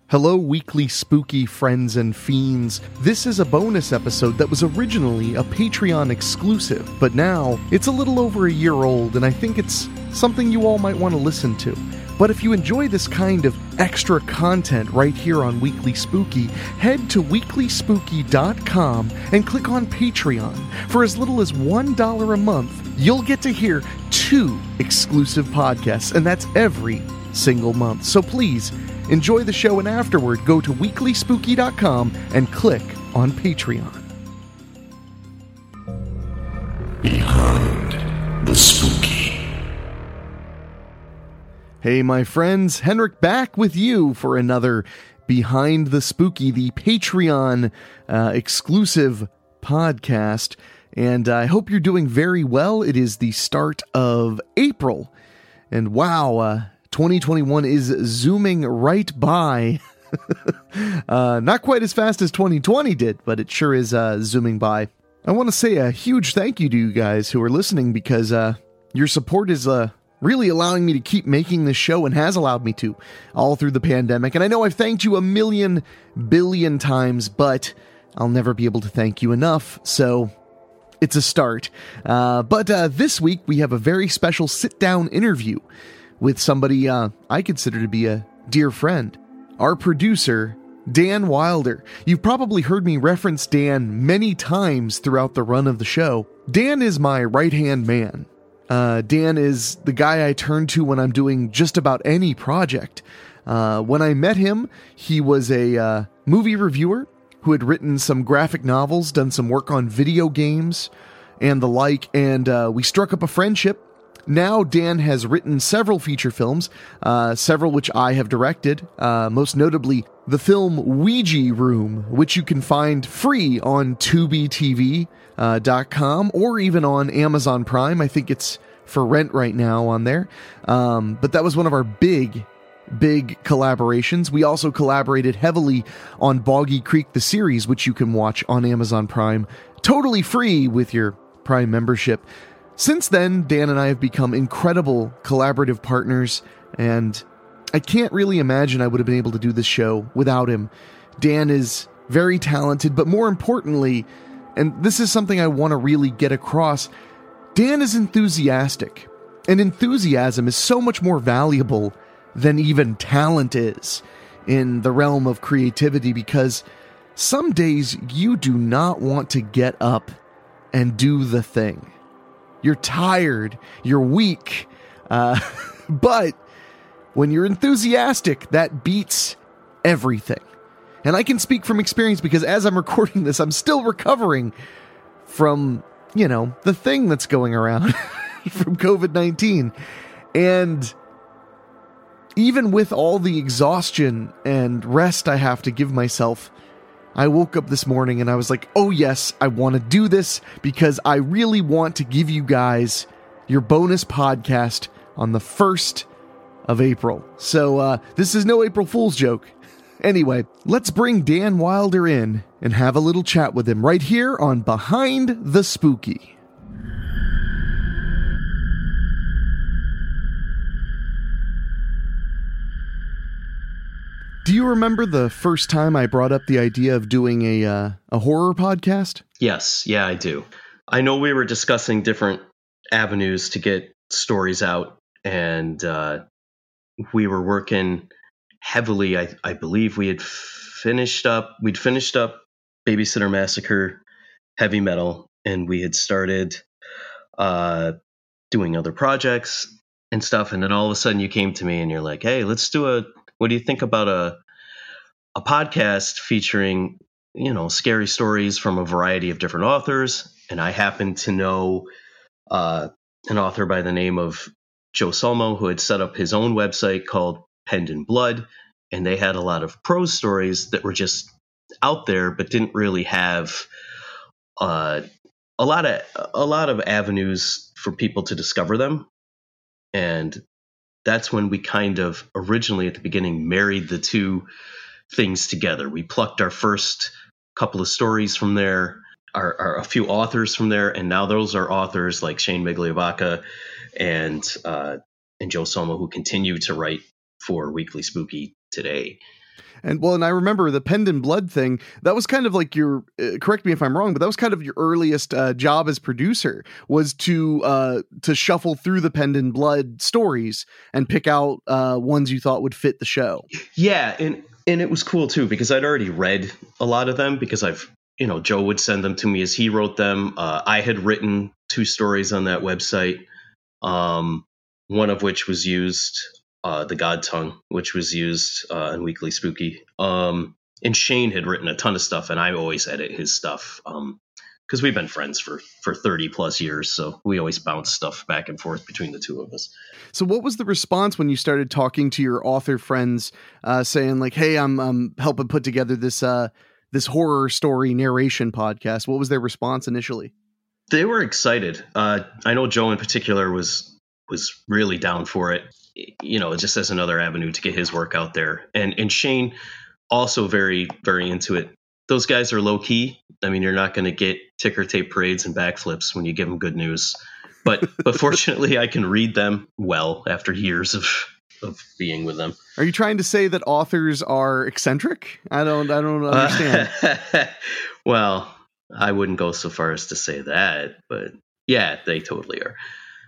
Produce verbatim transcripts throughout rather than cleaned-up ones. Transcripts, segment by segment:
Hello, weekly spooky friends and fiends. This is a bonus episode that was originally a Patreon exclusive, but now it's a little over a year old, and I think it's something you all might want to listen to. But if you enjoy this kind of extra content right here on Weekly Spooky, head to weekly spooky dot com and click on Patreon. For as little as one dollar a month, you'll get to hear two exclusive podcasts, and that's every single month. So please, enjoy the show, and afterward, go to weekly spooky dot com and click on Patreon. Behind the Spooky. Hey, my friends, Henrik back with you for another Behind the Spooky, the Patreon uh, exclusive podcast. And I hope you're doing very well. It is the start of April. And wow, uh, twenty twenty-one is zooming right by. uh, not quite as fast as twenty twenty did, but it sure is uh, zooming by. I want to say a huge thank you to you guys who are listening, because uh, your support is uh, really allowing me to keep making this show, and has allowed me to all through the pandemic. And I know I've thanked you a million billion times, but I'll never be able to thank you enough. So it's a start. Uh, but uh, this week we have a very special sit-down interview with somebody uh, I consider to be a dear friend, our producer, Dan Wilder. You've probably heard me reference Dan many times throughout the run of the show. Dan is my right-hand man. Uh, Dan is the guy I turn to when I'm doing just about any project. Uh, when I met him, he was a uh, movie reviewer who had written some graphic novels, done some work on video games, and the like, and uh, we struck up a friendship. Now Dan has written several feature films, uh, several which I have directed, uh, most notably the film Ouija Room, which you can find free on tubi T V dot com or even on Amazon Prime. I think it's for rent right now on there. Um, but that was one of our big, big collaborations. We also collaborated heavily on Boggy Creek, the series, which you can watch on Amazon Prime, totally free with your Prime membership. Since then, Dan and I have become incredible collaborative partners, and I can't really imagine I would have been able to do this show without him. Dan is very talented, but more importantly, and this is something I want to really get across, Dan is enthusiastic, and enthusiasm is so much more valuable than even talent is in the realm of creativity, because some days you do not want to get up and do the thing. You're tired, you're weak, uh, but when you're enthusiastic, that beats everything. And I can speak from experience, because as I'm recording this, I'm still recovering from, you know, the thing that's going around from covid nineteen. And even with all the exhaustion and rest I have to give myself, I woke up this morning and I was like, oh yes, I want to do this, because I really want to give you guys your bonus podcast on the first of April. So uh, this is no April Fool's joke. Anyway, let's bring Dan Wilder in and have a little chat with him right here on Behind the Spooky. Do you remember the first time I brought up the idea of doing a uh, a horror podcast? Yes, yeah, I do. I know we were discussing different avenues to get stories out, and uh, we were working heavily. I, I believe we had finished up, we'd finished up Babysitter Massacre, Heavy Metal, and we had started uh, doing other projects and stuff. And then all of a sudden you came to me and you're like, hey, let's do a, what do you think about a a podcast featuring, you know, scary stories from a variety of different authors? And I happen to know uh, an author by the name of Joe Sulmo, who had set up his own website called Penned in Blood, and they had a lot of prose stories that were just out there, but didn't really have uh, a lot of a lot of avenues for people to discover them. And that's when we kind of originally at the beginning married the two things together. We plucked our first couple of stories from there, our, our a few authors from there, and now those are authors like Shane Migliavacca and uh, and Joe Sulmo, who continue to write for Weekly Spooky today. And well, and I remember the Penned in Blood thing. That was kind of like your, uh, correct me if I'm wrong, but that was kind of your earliest uh, job as producer, was to uh, to shuffle through the Penned in Blood stories and pick out uh, ones you thought would fit the show. Yeah, and and it was cool too because I'd already read a lot of them because I've, you know, Joe would send them to me as he wrote them. Uh, I had written two stories on that website, um, one of which was used. Uh, the God Tongue, which was used uh, in Weekly Spooky. Um, and Shane had written a ton of stuff, and I always edit his stuff because um, we've been friends for, for thirty plus years. So we always bounce stuff back and forth between the two of us. So what was the response when you started talking to your author friends uh, saying like, hey, I'm, I'm helping put together this, uh, this horror story narration podcast? What was their response initially? They were excited. Uh, I know Joe in particular was was really down for it, you know, just as another avenue to get his work out there. And and Shane also very, very into it. Those guys are low key. I mean, you're not going to get ticker tape parades and backflips when you give them good news. But but fortunately, I can read them well after years of of being with them. Are you trying to say that authors are eccentric? I don't I don't understand. Uh, well, I wouldn't go so far as to say that, but yeah, they totally are.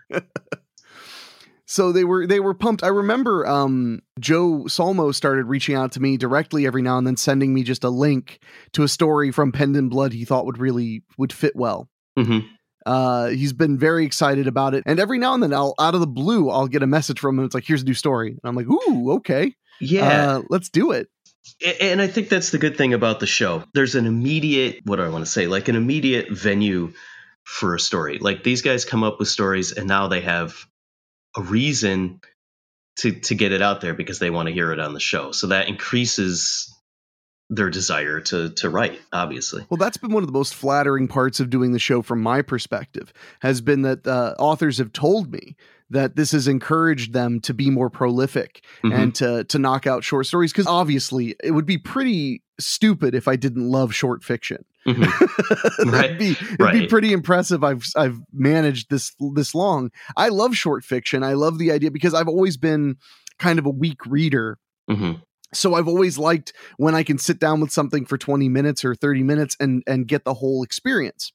So they were they were pumped. I remember um, Joe Solmo started reaching out to me directly every now and then, sending me just a link to a story from Penned in Blood he thought would really would fit well. Mm-hmm. Uh, he's been very excited about it, and every now and then, I'll out of the blue, I'll get a message from him. It's like, "Here's a new story," and I'm like, "Ooh, okay, yeah, uh, let's do it." And I think that's the good thing about the show. There's an immediate, what do I want to say, like an immediate venue for a story. Like these guys come up with stories, and now they have a reason to to get it out there because they want to hear it on the show. So that increases their desire to to write, obviously. Well, that's been one of the most flattering parts of doing the show from my perspective, has been that uh, authors have told me that this has encouraged them to be more prolific mm-hmm. and to to knock out short stories. Because obviously it would be pretty stupid if I didn't love short fiction. Mm-hmm. Right. it'd be, it'd right. be pretty impressive. I've I've managed this this long. I love short fiction. I love the idea because I've always been kind of a weak reader. Mm-hmm. So I've always liked when I can sit down with something for twenty minutes or thirty minutes and and get the whole experience.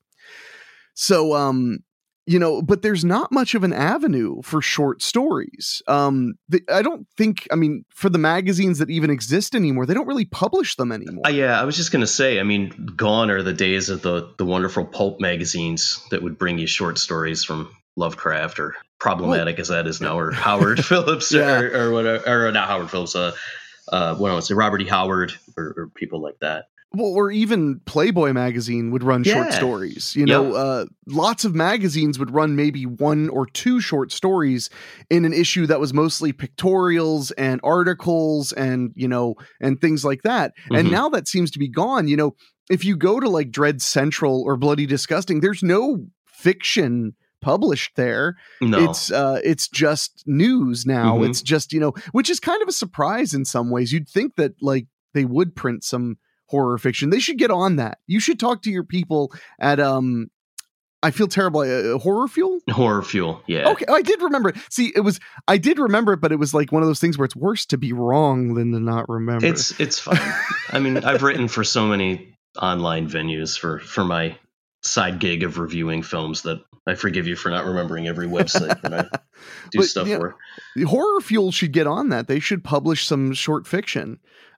So um you know, but there's not much of an avenue for short stories. Um, the, I don't think, I mean, for the magazines that even exist anymore, they don't really publish them anymore. Uh, yeah, I was just going to say, I mean, gone are the days of the, the wonderful pulp magazines that would bring you short stories from Lovecraft, or problematic well, as that is now, or Howard Phillips, yeah. or, or whatever, or not Howard Phillips, uh, uh, what I want to say, Robert E. Howard, or, or people like that. Well, or even Playboy magazine would run yeah. short stories. You know, yep. uh, lots of magazines would run maybe one or two short stories in an issue that was mostly pictorials and articles and, you know, and things like that. Mm-hmm. And now that seems to be gone. You know, if you go to like Dread Central or Bloody Disgusting, there's no fiction published there. No. It's uh it's just news now. Mm-hmm. It's just, you know, which is kind of a surprise in some ways. You'd think that like they would print some horror fiction. They should get on that. You should talk to your people at um I feel terrible. Uh, Horror Fuel? Horror Fuel, yeah. Okay, I did remember it. See, it was I did remember it, but it was like one of those things where it's worse to be wrong than to not remember. It's it's fine. I mean, I've written for so many online venues for for my side gig of reviewing films that I forgive you for not remembering every website that I do but, stuff for. Know, Horror Fuel should get on that. They should publish some short fiction.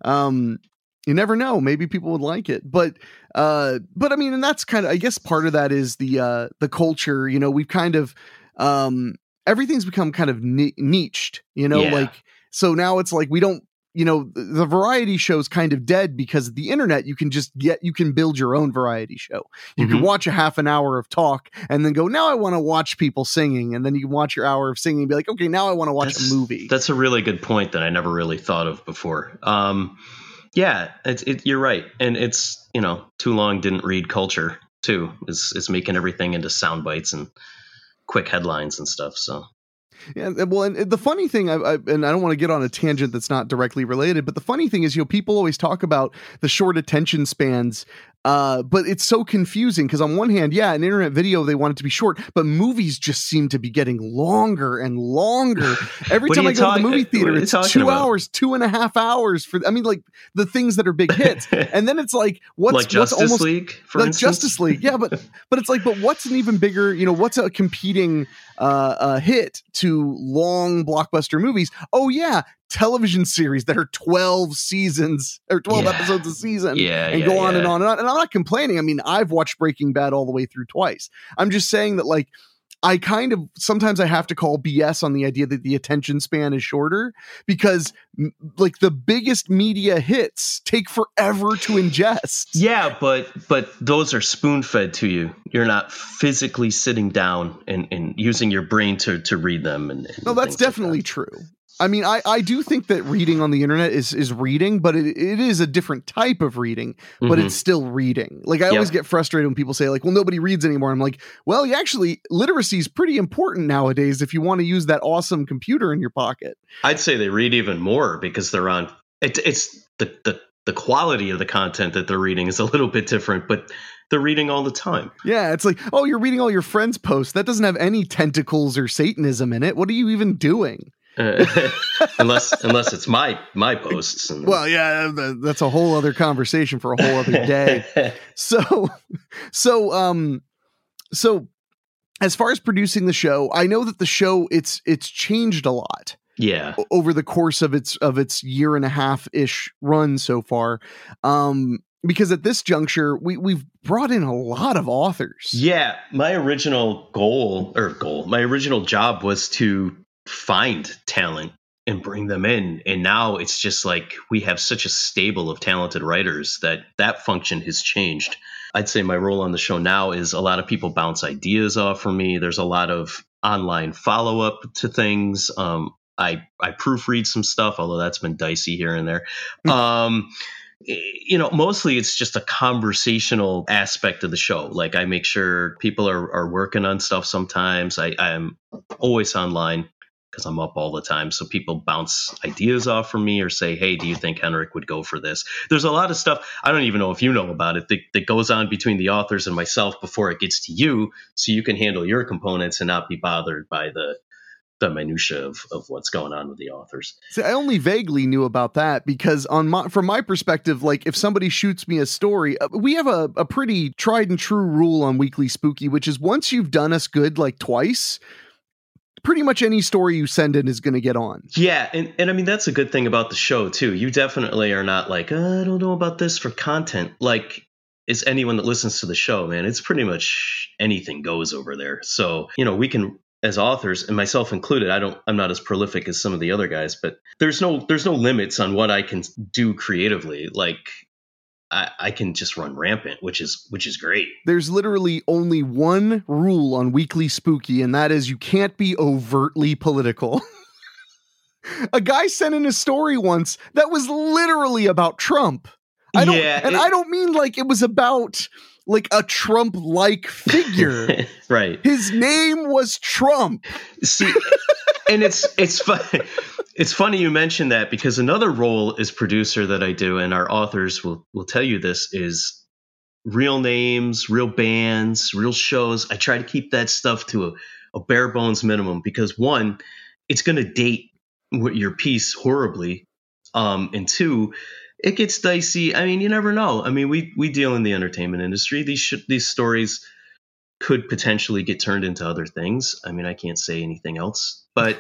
Um You never know. Maybe people would like it, but, uh, but I mean, and that's kind of, I guess part of that is the, uh, the culture, you know, we've kind of, um, everything's become kind of ni- niched, you know, yeah. like, so now it's like, we don't, you know, the variety show's kind of dead because of the internet. You can just get, you can build your own variety show. You mm-hmm. can watch a half an hour of talk and then go, now I want to watch people singing. And then you can watch your hour of singing and be like, okay, now I want to watch that's, a movie. That's a really good point that I never really thought of before. Um, Yeah, it's it, you're right, and it's, you know, too long didn't read culture too. Is is making everything into sound bites and quick headlines and stuff. So yeah, well, and the funny thing, I, I, and I don't want to get on a tangent that's not directly related, but the funny thing is, you know, people always talk about the short attention spans Uh, but it's so confusing because on one hand, yeah, an internet video, they want it to be short, but movies just seem to be getting longer and longer. Every time I go talk- to the movie theater, it's two about? hours, two and a half hours for, I mean, like the things that are big hits. And then it's like, what's, like Justice what's almost, League, for like instance? Justice League. Yeah, but, but it's like, but what's an even bigger, you know, what's a competing uh, uh, hit to long blockbuster movies? Oh yeah, television series that are twelve seasons or twelve yeah. episodes a season yeah, and yeah, go on yeah. and on and on. And I'm not complaining. I mean, I've watched Breaking Bad all the way through twice. I'm just saying that, like, I kind of, sometimes I have to call B S on the idea that the attention span is shorter because m- like the biggest media hits take forever to ingest. Yeah, but but those are spoon fed to you. You're not physically sitting down and, and using your brain to, to read them. And, and no, that's definitely like that. true. I mean, I, I do think that reading on the internet is, is reading, but it, it is a different type of reading, but mm-hmm. it's still reading. Like I yep. always get frustrated when people say like, well, nobody reads anymore. I'm like, well, you actually, literacy is pretty important nowadays if you want to use that awesome computer in your pocket. I'd say they read even more because they're on, it, it's the, the, the quality of the content that they're reading is a little bit different, but they're reading all the time. Yeah, it's like, oh, you're reading all your friends' posts. That doesn't have any tentacles or Satanism in it. What are you even doing? Uh, unless unless it's my my posts. And well, yeah, that's a whole other conversation for a whole other day. so, so, um, so as far as producing the show, I know that the show it's it's changed a lot. Yeah, over the course of its of its year and a half ish run so far. Um, because at this juncture, we we've brought in a lot of authors. Yeah, my original goal or goal, my original job was to find talent and bring them in, and now it's just like we have such a stable of talented writers that that function has changed. I'd say my role on the show now is a lot of people bounce ideas off from me. There's a lot of online follow-up to things. um I I proofread some stuff, although that's been dicey here and there. um you know, mostly it's just a conversational aspect of the show. Like I make sure people are are working on stuff sometimes. I I'm always online because I'm up all the time. So people bounce ideas off from me or say, hey, do you think Henrik would go for this? There's a lot of stuff, I don't even know if you know about it, that, that goes on between the authors and myself before it gets to you, so you can handle your components and not be bothered by the the minutia of, of what's going on with the authors. See, I only vaguely knew about that because on my, from my perspective, like if somebody shoots me a story, uh, we have a, a pretty tried and true rule on Weekly Spooky, which is once you've done us good like twice, pretty much any story you send in is going to get on. Yeah. And, and I mean, that's a good thing about the show too. You definitely are not like, oh, I don't know about this for content. Like, it's anyone that listens to the show, man, it's pretty much anything goes over there. So, you know, we can, as authors, and myself included, I don't, I'm not as prolific as some of the other guys, but there's no, there's no limits on what I can do creatively. Like, I, I can just run rampant, which is which is great. There's literally only one rule on Weekly Spooky, and that is you can't be overtly political. A guy sent in a story once that was literally about Trump. I don't, yeah, and it, I don't mean like it was about like a Trump-like figure. Right. His name was Trump. See, and it's it's funny. It's funny you mentioned that because another role as producer that I do, and our authors will will tell you this, is real names, real bands, real shows. I try to keep that stuff to a, a bare bones minimum because one, it's going to date your piece horribly, um, and two, it gets dicey. I mean, you never know. I mean, we we deal in the entertainment industry. These sh- these stories could potentially get turned into other things. I mean, I can't say anything else, but.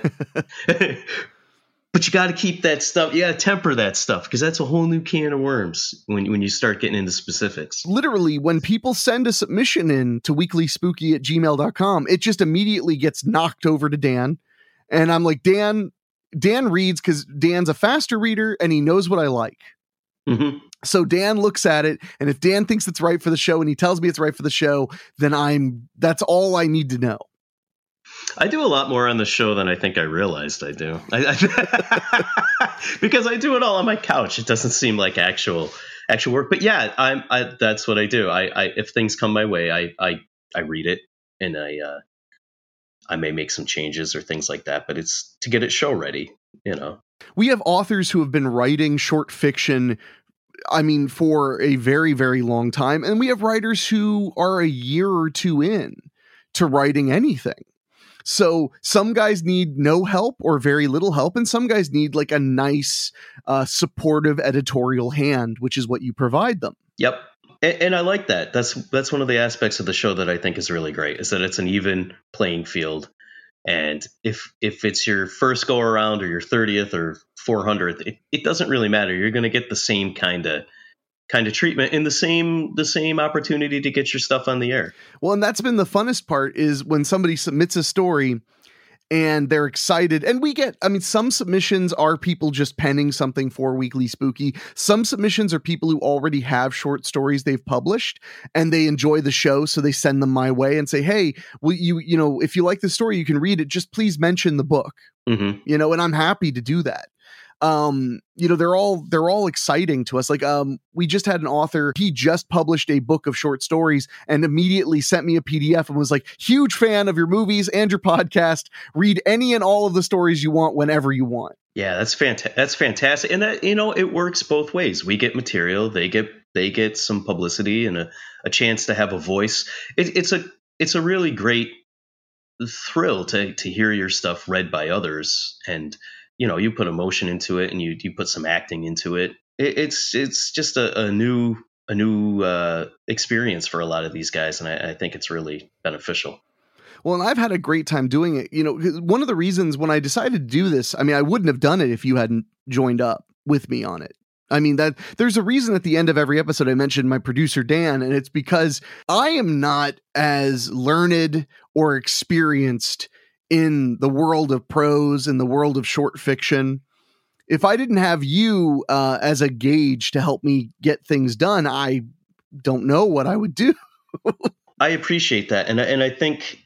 But you got to keep that stuff. You got to temper that stuff because that's a whole new can of worms when, when you start getting into specifics. Literally, when people send a submission in to weeklyspooky at gmail dot com, it just immediately gets knocked over to Dan. And I'm like, Dan, Dan reads because Dan's a faster reader and he knows what I like. Mm-hmm. So Dan looks at it, and if Dan thinks it's right for the show and he tells me it's right for the show, then I'm that's all I need to know. I do a lot more on the show than I think I realized I do. I, I, because I do it all on my couch. It doesn't seem like actual actual work. But yeah, I'm, I, that's what I do. I, I if things come my way, I I, I read it and I uh, I may make some changes or things like that. But it's to get it show ready, you know. We have authors who have been writing short fiction I mean, for a very, very long time. And we have writers who are a year or two in to writing anything. So some guys need no help or very little help, and some guys need like a nice, uh, supportive editorial hand, which is what you provide them. Yep. And, and I like that. That's that's one of the aspects of the show that I think is really great, is that it's an even playing field. And if if it's your first go around or your thirtieth or four hundredth, it, it doesn't really matter. You're going to get the same kind of kind of treatment and the same the same opportunity to get your stuff on the air. Well, and that's been the funnest part, is when somebody submits a story and they're excited. And we get, I mean, some submissions are people just penning something for Weekly Spooky. Some submissions are people who already have short stories they've published and they enjoy the show, so they send them my way and say, hey, will you, you know, if you like the story, you can read it. Just please mention the book, mm-hmm. you know, and I'm happy to do that. Um, you know, they're all, they're all exciting to us. Like, um, we just had an author, he just published a book of short stories and immediately sent me a P D F and was like, huge fan of your movies and your podcast. Read any and all of the stories you want whenever you want. Yeah, that's fantastic. That's fantastic. And that, you know, it works both ways. We get material, they get, they get some publicity and a, a chance to have a voice. It, it's a, it's a really great thrill to, to hear your stuff read by others. And, you know, you put emotion into it and you you put some acting into it. it it's it's just a, a new a new uh, experience for a lot of these guys, and I, I think it's really beneficial. Well, and I've had a great time doing it. You know, one of the reasons when I decided to do this, I mean, I wouldn't have done it if you hadn't joined up with me on it. I mean, that there's a reason at the end of every episode I mentioned my producer, Dan, and it's because I am not as learned or experienced in the world of prose and the world of short fiction. If I didn't have you uh, as a gauge to help me get things done, I don't know what I would do. I appreciate that. And, and I think,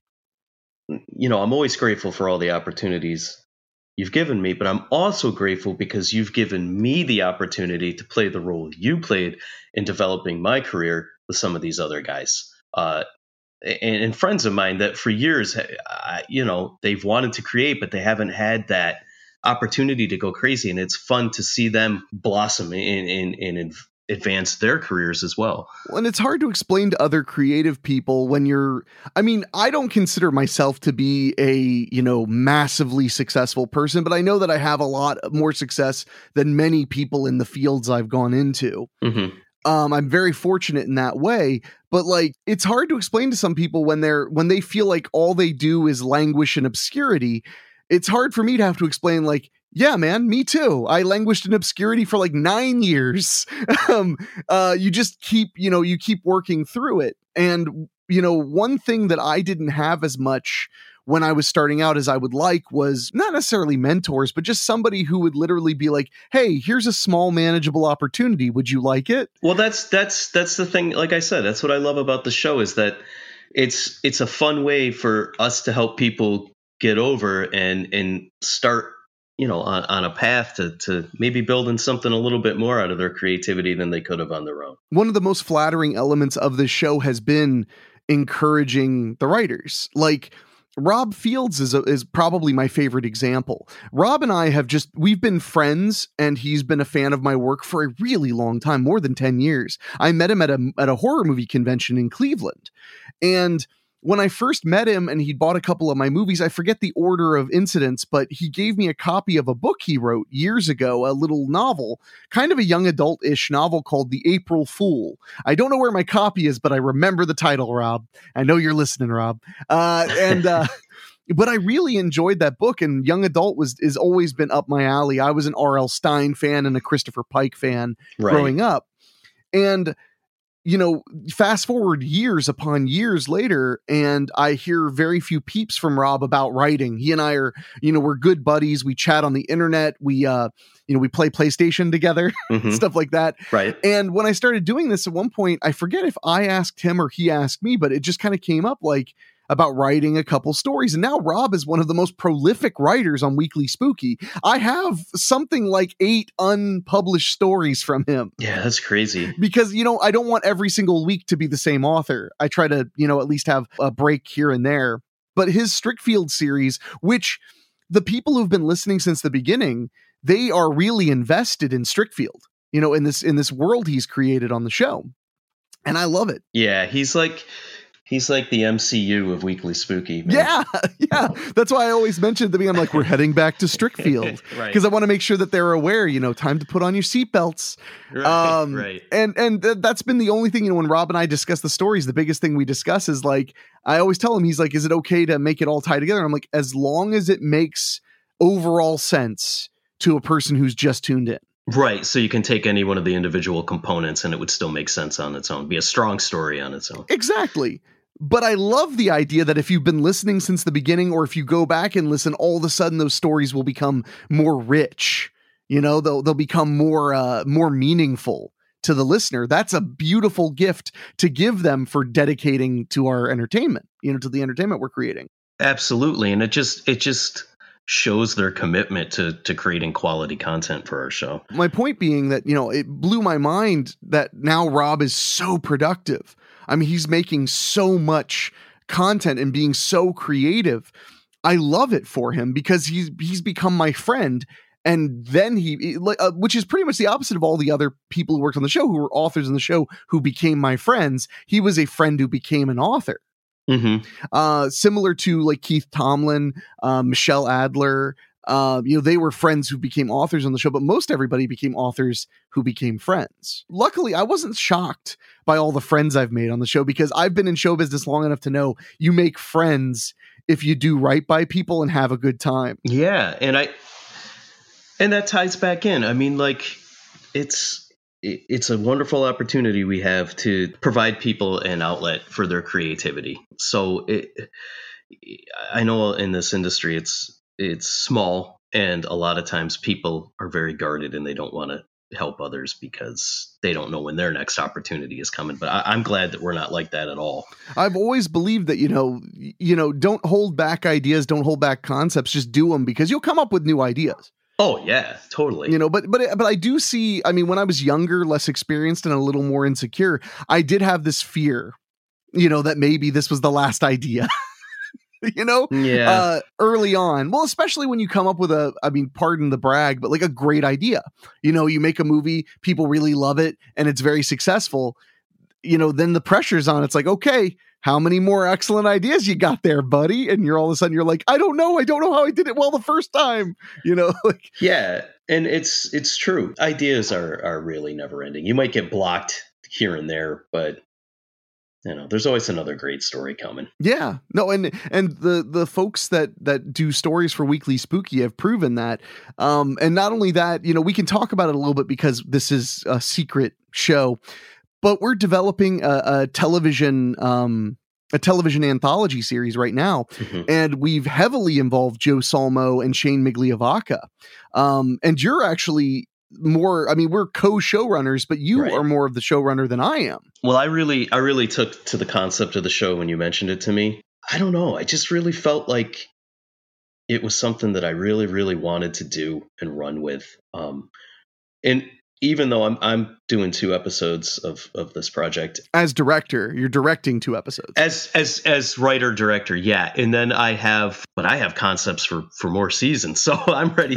you know, I'm always grateful for all the opportunities you've given me, but I'm also grateful because you've given me the opportunity to play the role you played in developing my career with some of these other guys. Uh, And, and friends of mine that for years, uh, you know, they've wanted to create, but they haven't had that opportunity to go crazy. And it's fun to see them blossom and in, in, in advance their careers as well. Well, and it's hard to explain to other creative people when you're, I mean, I don't consider myself to be a, you know, massively successful person, but I know that I have a lot more success than many people in the fields I've gone into. Mm-hmm. Um, I'm very fortunate in that way, but like, it's hard to explain to some people when they're, when they feel like all they do is languish in obscurity. It's hard for me to have to explain like, yeah, man, me too. I languished in obscurity for like nine years. um, uh, you just keep, you know, you keep working through it. And, you know, one thing that I didn't have as much when I was starting out as I would like was not necessarily mentors, but just somebody who would literally be like, hey, here's a small manageable opportunity. Would you like it? Well, that's that's that's the thing. Like I said, that's what I love about the show, is that it's it's a fun way for us to help people get over and and start, you know, on, on a path to to maybe building something a little bit more out of their creativity than they could have on their own. One of the most flattering elements of this show has been encouraging the writers. Like, Rob Fields is a, is probably my favorite example. Rob and I have just, we've been friends, and he's been a fan of my work for a really long time, more than ten years. I met him at a, at a horror movie convention in Cleveland. And when I first met him and he bought a couple of my movies, I forget the order of incidents, but he gave me a copy of a book he wrote years ago, a little novel, kind of a young adult-ish novel called The April Fool. I don't know where my copy is, but I remember the title, Rob. I know you're listening, Rob. Uh, and, uh, but I really enjoyed that book, and young adult was is always been up my alley. I was an R L. Stine fan and a Christopher Pike fan right. growing up. And you know, fast forward years upon years later, and I hear very few peeps from Rob about writing. He and I are, you know, we're good buddies. We chat on the internet. We, uh, you know, we play PlayStation together, mm-hmm. stuff like that. Right. And when I started doing this at one point, I forget if I asked him or he asked me, but it just kind of came up like about writing a couple stories. And now Rob is one of the most prolific writers on Weekly Spooky. I have something like eight unpublished stories from him. Yeah, that's crazy. Because, you know, I don't want every single week to be the same author. I try to, you know, at least have a break here and there. But his Strickfield series, which the people who've been listening since the beginning, they are really invested in Strickfield. you know, in this in this world he's created on the show. And I love it. Yeah, he's like he's like the M C U of Weekly Spooky. Man. Yeah, yeah. That's why I always mention at the beginning, I'm like, we're heading back to Strickfield. Because right. I want to make sure that they're aware, you know, time to put on your seatbelts. Right, um, right. And, and th- that's been the only thing, you know, when Rob and I discuss the stories, the biggest thing we discuss is like, I always tell him, he's like, is it okay to make it all tie together? And I'm like, as long as it makes overall sense to a person who's just tuned in. Right, so you can take any one of the individual components and it would still make sense on its own, be a strong story on its own. Exactly. But I love the idea that if you've been listening since the beginning, or if you go back and listen, all of a sudden those stories will become more rich. You know, they'll they'll become more uh, more meaningful to the listener. That's a beautiful gift to give them for dedicating to our entertainment, you know, to the entertainment we're creating. Absolutely, and it just it just. shows their commitment to to creating quality content for our show. My point being that, you know, it blew my mind that now Rob is so productive. I mean, he's making so much content and being so creative. I love it for him because he's he's become my friend. And then he, uh, which is pretty much the opposite of all the other people who worked on the show, who were authors in the show, who became my friends. He was a friend who became an author. Mm-hmm. Uh, similar to like Keith Tomlin, uh, Michelle Adler, uh, you know, they were friends who became authors on the show, but most everybody became authors who became friends. Luckily, I wasn't shocked by all the friends I've made on the show because I've been in show business long enough to know you make friends if you do right by people and have a good time. Yeah. And I, and that ties back in. I mean, like it's, it's a wonderful opportunity we have to provide people an outlet for their creativity. So it, I know in this industry, it's, it's small and a lot of times people are very guarded and they don't want to help others because they don't know when their next opportunity is coming. But I, I'm glad that we're not like that at all. I've always believed that, you know, you know, don't hold back ideas, don't hold back concepts, just do them because you'll come up with new ideas. Oh yeah, totally. You know, but but but I do see, I mean, when I was younger, less experienced and a little more insecure, I did have this fear, you know, that maybe this was the last idea. You know, yeah. Uh, early on. Well, especially when you come up with a, I mean, pardon the brag, but like a great idea. You know, you make a movie, people really love it, and it's very successful. You know, then the pressure's on. It's like, okay, how many more excellent ideas you got there, buddy? And you're all of a sudden you're like, I don't know. I don't know how I did it well the first time. You know, like yeah, and it's it's true. Ideas are are really never ending. You might get blocked here and there, but you know, there's always another great story coming. Yeah, no, and and the the folks that that do stories for Weekly Spooky have proven that. Um, and not only that, you know, we can talk about it a little bit because this is a secret show. But we're developing a, a television, um, a television anthology series right now, mm-hmm. and we've heavily involved Joe Salmo and Shane Migliavacca. Um, and you're actually more. I mean, we're co-showrunners, but you right. are more of the showrunner than I am. Well, I really, I really took to the concept of the show when you mentioned it to me. I don't know. I just really felt like it was something that I really, really wanted to do and run with. Um, and even though I'm I'm doing two episodes of, of this project as director, you're directing two episodes as as as writer director, yeah. And then I have, but I have concepts for for more seasons, so I'm ready.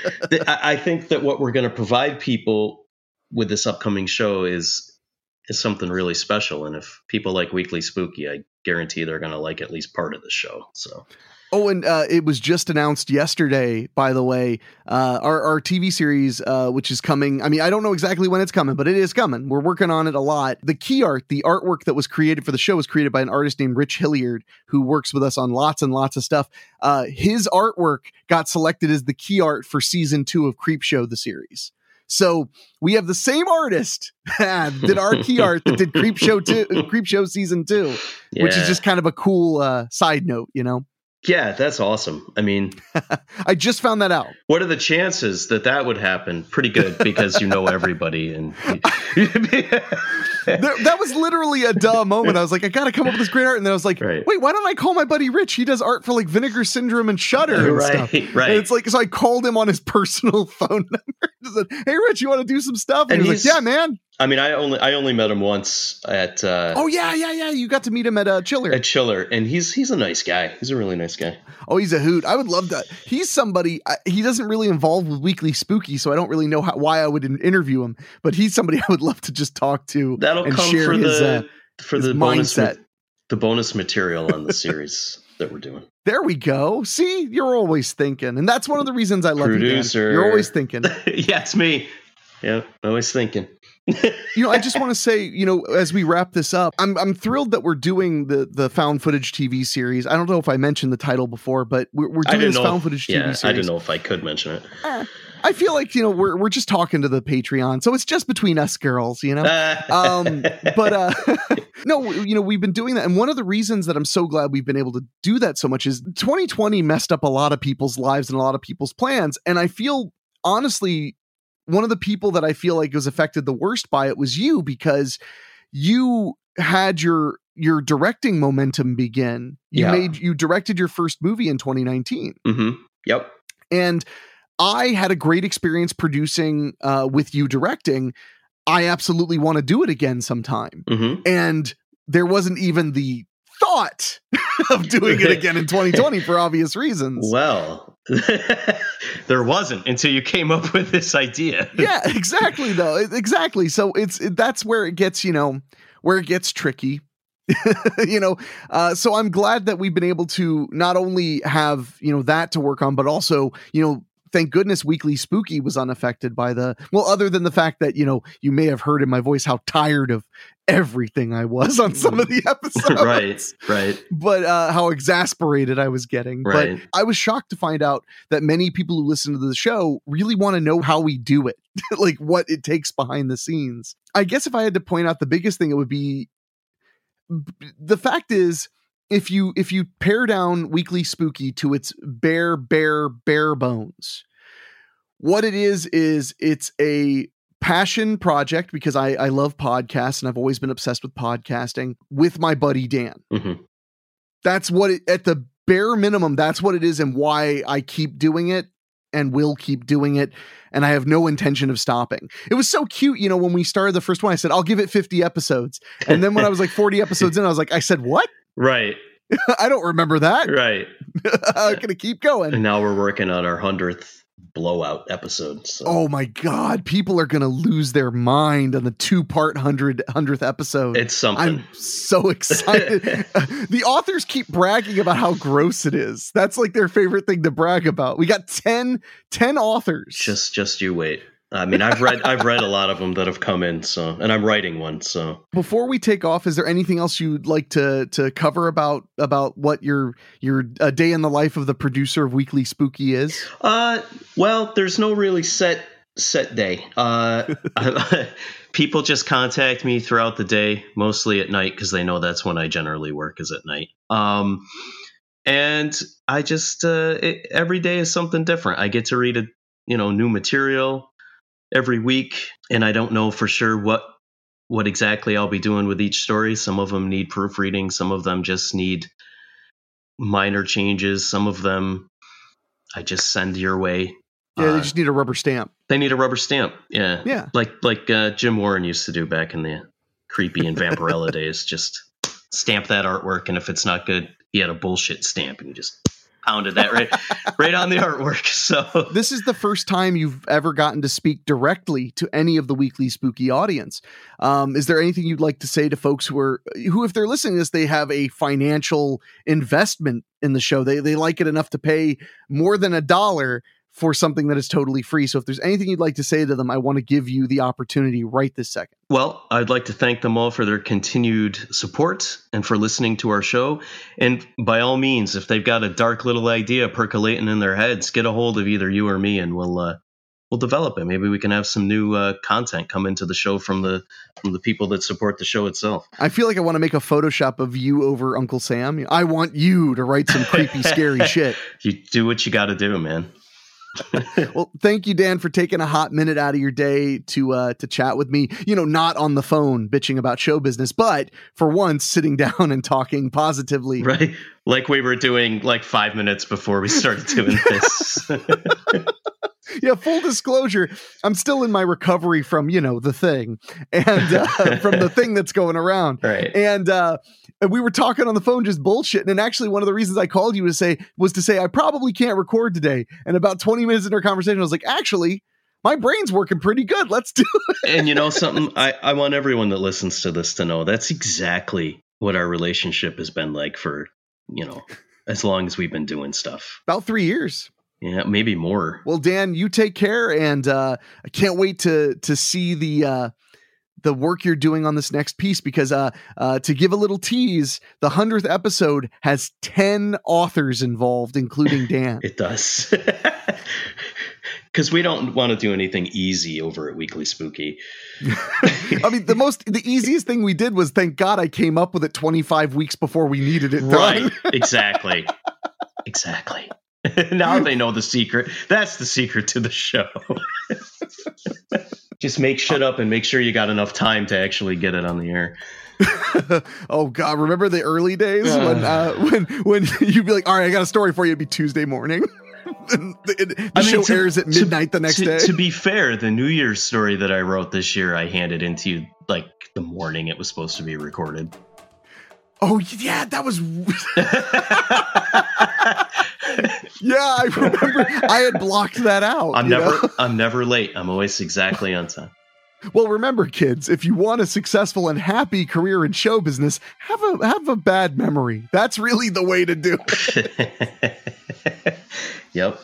I think that what we're going to provide people with this upcoming show is is something really special. And if people like Weekly Spooky, I guarantee they're going to like at least part of the show. So. Oh, and uh, it was just announced yesterday, by the way, uh, our, our T V series, uh, which is coming. I mean, I don't know exactly when it's coming, but it is coming. We're working on it a lot. The key art, the artwork that was created for the show was created by an artist named Rich Hilliard, who works with us on lots and lots of stuff. Uh, his artwork got selected as the key art for season two of Creepshow, the series. So we have the same artist that did our key art that did Creepshow two, Creepshow season two, yeah. Which is just kind of a cool uh, side note, you know? Yeah, that's awesome. I mean, I just found that out. What are the chances that that would happen? Pretty good because you know everybody. And there, that was literally a duh moment. I was like, I got to come up with this great art. And then I was like, right. wait, why don't I call my buddy Rich? He does art for like Vinegar Syndrome and Shudder and right, stuff. Right. And it's like, so I called him on his personal phone number. Said, hey, Rich, you want to do some stuff? And, and he was like, yeah, man. I mean, I only I only met him once at uh, Oh yeah, yeah, yeah. You got to meet him at uh, Chiller. at Chiller, and he's he's a nice guy. He's a really nice guy. Oh, he's a hoot. I would love that. He's somebody. I, he doesn't really involve with Weekly Spooky, so I don't really know how, why I would in- interview him. But he's somebody I would love to just talk to. That'll and come share for his, the uh, for his the bonus mindset. ma- the bonus material on the series that we're doing. There we go. See, you're always thinking, and that's one of the reasons I love Producer. you, Dan. You're always thinking. Yeah, it's me. Yeah, always thinking. You know, I just want to say, you know, as we wrap this up, I'm I'm thrilled that we're doing the the found footage T V series. I don't know if I mentioned the title before, but we're we're I doing didn't this know found if- footage yeah, T V series. I didn't know if I could mention it. Eh, I feel like, you know, we're we're just talking to the Patreon, so it's just between us girls, you know. um, but uh, no, you know, we've been doing that, and one of the reasons that I'm so glad we've been able to do that so much is twenty twenty messed up a lot of people's lives and a lot of people's plans, and I feel honestly, one of the people that I feel like was affected the worst by it was you, because you had your your directing momentum begin. You Yeah. made you directed your first movie in twenty nineteen. Mm-hmm. Yep. And I had a great experience producing uh, with you directing. I absolutely want to do it again sometime. Mm-hmm. And there wasn't even the thought of doing it again in twenty twenty for obvious reasons. Well, there wasn't until you came up with this idea. Yeah, exactly though. Exactly. So it's it, that's where it gets, you know, where it gets tricky. you know, uh, so I'm glad that we've been able to not only have, you know, that to work on, but also, you know, thank goodness Weekly Spooky was unaffected by the, well, other than the fact that, you know, you may have heard in my voice how tired of everything I was on some of the episodes. Right, right. But uh, how exasperated I was getting. Right. But I was shocked to find out that many people who listen to the show really want to know how we do it, like what it takes behind the scenes. I guess if I had to point out the biggest thing, it would be the fact is, if you if you pare down Weekly Spooky to its bare, bare, bare bones, what it is is it's a passion project, because I, I love podcasts and I've always been obsessed with podcasting, with my buddy Dan. Mm-hmm. That's what it, at the bare minimum, that's what it is, and why I keep doing it and will keep doing it. And I have no intention of stopping. It was so cute. You know, when we started the first one, I said, I'll give it fifty episodes. And then when I was like forty episodes in, I was like, I said, what? Right. I don't remember that. Right. I'm going to keep going. And now we're working on our hundredth blowout episode. So. Oh my God. People are going to lose their mind on the two part hundred, hundredth episode. It's something. I'm so excited. The authors keep bragging about how gross it is. That's like their favorite thing to brag about. We got ten, ten authors. Just, just you wait. I mean, I've read, I've read a lot of them that have come in. So, and I'm writing one. So before we take off, is there anything else you'd like to, to cover about, about what your, your uh, day in the life of the producer of Weekly Spooky is? Uh, well, there's no really set, set day. Uh, people just contact me throughout the day, mostly at night, because they know that's when I generally work, is at night. Um, and I just, uh, it, every day is something different. I get to read a, you know, new material every week, and I don't know for sure what what exactly I'll be doing with each story. Some of them need proofreading, some of them just need minor changes, some of them I just send your way. Yeah, uh, they just need a rubber stamp. They need a rubber stamp. Yeah, yeah, like like uh, Jim Warren used to do back in the Creepy and Vampirella days. Just stamp that artwork, and if it's not good, he had a bullshit stamp, and he just pounded that right right on the artwork. So this is the first time you've ever gotten to speak directly to any of the Weekly Spooky audience. Um, is there anything you'd like to say to folks who are who, if they're listening to this, they have a financial investment in the show? They they like it enough to pay more than a dollar for something that is totally free. So if there's anything you'd like to say to them, I want to give you the opportunity right this second. Well, I'd like to thank them all for their continued support and for listening to our show. And by all means, if they've got a dark little idea percolating in their heads, get a hold of either you or me, and we'll uh, we'll develop it. Maybe we can have some new uh, content come into the show from the from the people that support the show itself. I feel like I want to make a Photoshop of you over Uncle Sam. I want you to write some creepy, scary shit. You do what you got to do, man. Well, thank you, Dan, for taking a hot minute out of your day to uh, to chat with me. You know, not on the phone bitching about show business, but for once sitting down and talking positively. Right, like we were doing like five minutes before we started doing this. Yeah, full disclosure, I'm still in my recovery from, you know, the thing and uh, from the thing that's going around. Right. And uh, we were talking on the phone just bullshitting. And actually, one of the reasons I called you to say was to say I probably can't record today. And about twenty minutes into our conversation, I was like, actually, my brain's working pretty good. Let's do it. And you know something? I, I want everyone that listens to this to know that's exactly what our relationship has been like for, you know, as long as we've been doing stuff. About three years. Yeah, maybe more. Well, Dan, you take care, and uh, I can't wait to to see the uh, the work you're doing on this next piece, because uh, uh, to give a little tease, the hundredth episode has ten authors involved, including Dan. It does. Because we don't want to do anything easy over at Weekly Spooky. I mean, the most, the easiest thing we did was, thank God I came up with it twenty-five weeks before we needed it done. Right. Exactly. Exactly. Now they know the secret. That's the secret to the show. Just make shit up and make sure you got enough time to actually get it on the air. Oh God! Remember the early days uh. when uh, when when you'd be like, "All right, I got a story for you." It'd be Tuesday morning. the the I mean, show to, airs at midnight to, the next to, day. To be fair, the New Year's story that I wrote this year, I handed into you like the morning it was supposed to be recorded. Oh yeah, that was. Yeah, I remember. I had blocked that out. I'm never. Know? I'm never late. I'm always exactly on time. Well, remember, kids, if you want a successful and happy career in show business, have a have a bad memory. That's really the way to do it. Yep.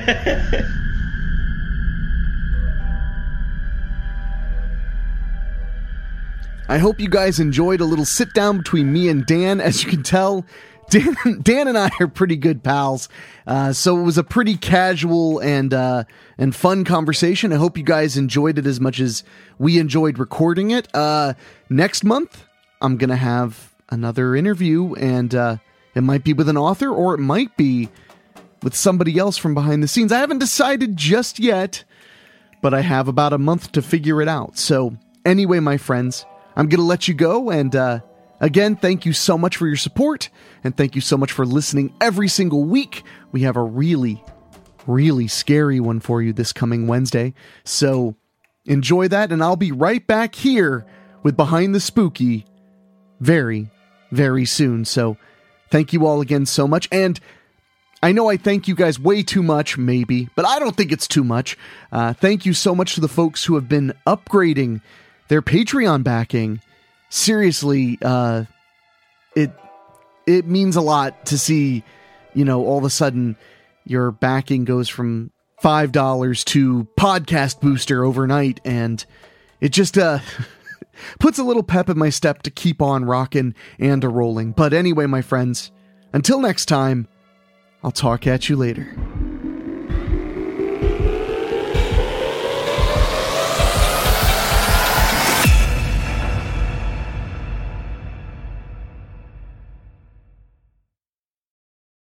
I hope you guys enjoyed a little sit down between me and Dan. As you can tell, Dan, Dan and I are pretty good pals. Uh, so it was a pretty casual and uh, and fun conversation. I hope you guys enjoyed it as much as we enjoyed recording it. Uh, next month, I'm going to have another interview, and uh, it might be with an author, or it might be with somebody else from behind the scenes. I haven't decided just yet, but I have about a month to figure it out. So anyway, my friends, I'm going to let you go, and uh, again, thank you so much for your support, and thank you so much for listening every single week. We have a really, really scary one for you this coming Wednesday, so enjoy that, and I'll be right back here with Behind the Spooky very, very soon. So thank you all again so much, and I know I thank you guys way too much, maybe, but I don't think it's too much. Uh, thank you so much to the folks who have been upgrading their Patreon backing. Seriously, uh, it it means a lot to see, you know, all of a sudden your backing goes from five dollars to Podcast Booster overnight, and it just uh, puts a little pep in my step to keep on rocking and a rolling. But anyway, my friends, until next time, I'll talk at you later.